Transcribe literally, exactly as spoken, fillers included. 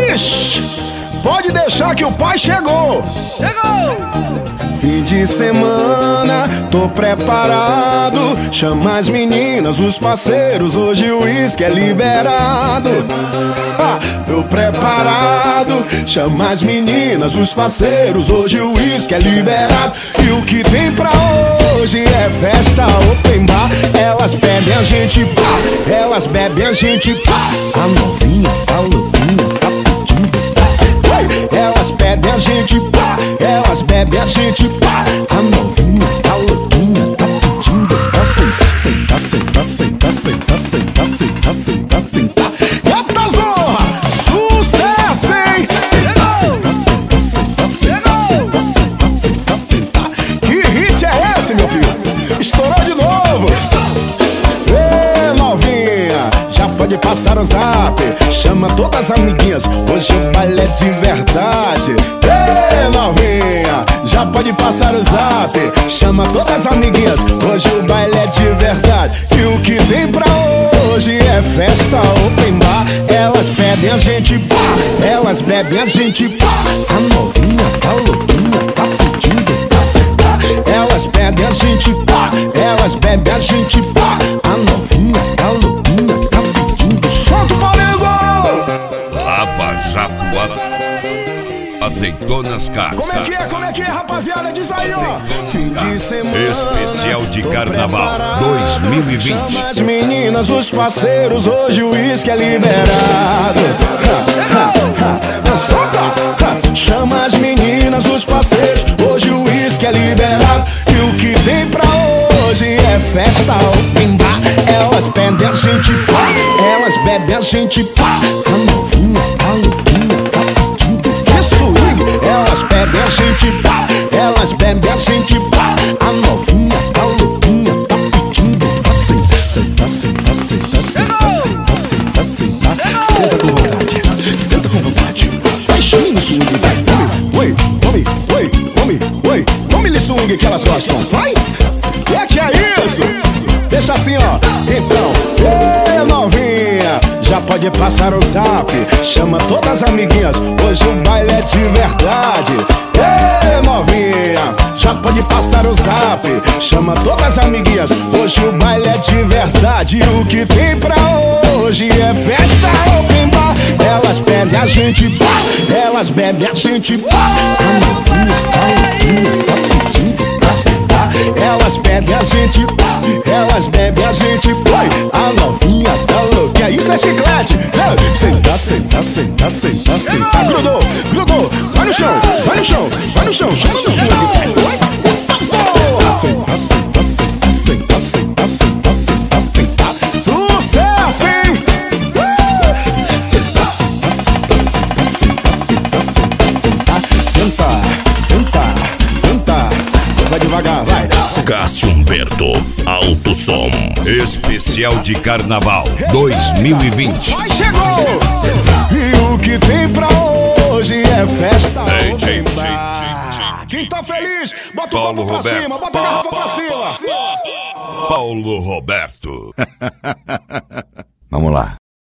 Ixi, pode deixar que o pai chegou. Chegou! Fim de semana, tô preparado. Chama as meninas, os parceiros, hoje o uísque é liberado. Ah, tô preparado. Chama as meninas, os parceiros, hoje o uísque é liberado. E o que tem pra hoje é festa open bar. Elas bebem, a gente pá. Elas bebem, a gente pá. A novinha, a novinha, tá pedindo pra ser. Elas pedem, a gente pá. Elas bebem, a gente pá. A novinha, a louquinha, tá pedindo pra sentar, sentar, sentar, sentar, sentar, sentar, sentar, sentar, sentar. Gata zorra, sucesso, hein? Sentar, sentar, sentar, sentar, sentar, sentar, sentar, sentar, sentar. Que hit é esse, meu filho? Estourou de novo. Ê, novinha, já pode passar o zap. Chama todas as amiguinhas, hoje o baile é de verdade. Ei, novinha, já pode passar o zap. Chama todas as amiguinhas, hoje o baile é de verdade. E o que tem pra hoje é festa open bar. Elas pedem, a gente pá. Elas bebem, a gente pá. A novinha, a louquinha, tá pedindo pra sentar. Elas pedem, a gente pá. Elas bebem, a gente pá. A novinha, a louquinha, tá pedindo. Solta o paredão! Lava Jato, Azeitonas Carta. Como é que é, como é que é, rapaziada? Diz aí, ó. Fim de semana, Especial de tô Carnaval preparado. dois mil e vinte. Chama as meninas, os parceiros, hoje o uísque é liberado. Ha, ha, ha. Solta! Ha. Chama as meninas, os parceiros, hoje o uísque é liberado. E o que tem pra hoje é festa open bar. Elas pedem, a gente pá. Elas bebem, a gente pá. A novinha, a louquinha, tá pedindo que swing. Elas pedem, a gente pá. Elas bebem, a gente pá. A novinha, a louquinha, tá pedindo pra sentar, sentar, sentar, sentar, sentar, sentar, sentar, sentar. Senta com vontade, senta com vontade. Vai chame no swing, vai. Oi, oi, oi, oi, oi. Vamos no swing que elas gostam, vai. É que é isso? Deixa assim, ó. Então, ê, novinha, já pode passar o zap. Chama todas as amiguinhas, hoje o baile é de verdade. Ê, novinha, já pode passar o zap. Chama todas as amiguinhas, hoje o baile é de verdade. E o que tem pra hoje é festa open bar. Elas pedem, a gente pá. Elas bebem, a gente pá. A novinha, a louquinha, tá pedindo pra sentar. Elas pedem, a gente pá. Elas bebem, a gente põe. A novinha tá louca. Isso é chiclete. Sentar, sentar, sentar, sentar, sentar. Grudou, grudou. Vai no chão, vai no chão, vai no chão. Chama no swing. Sentar, sentar, sentar, sentar, sentar, sentar, sentar, sentar. Sucesso, hein? Sentar, sentar, sentar, sentar, sentar, sentar, sentar. Sentar, sentar, sentar. Vai devagar, vai. Cássio Humberto, Alto Som. Especial de Carnaval dois mil e vinte. Vai, chegou! E o que tem pra hoje é festa Ei, open tchim, bar. tchim, tchim, Quem tá feliz, bota o Paulo copo pra Roberto. cima, bota a garrafa pra cima. Paulo Roberto. Vamos lá.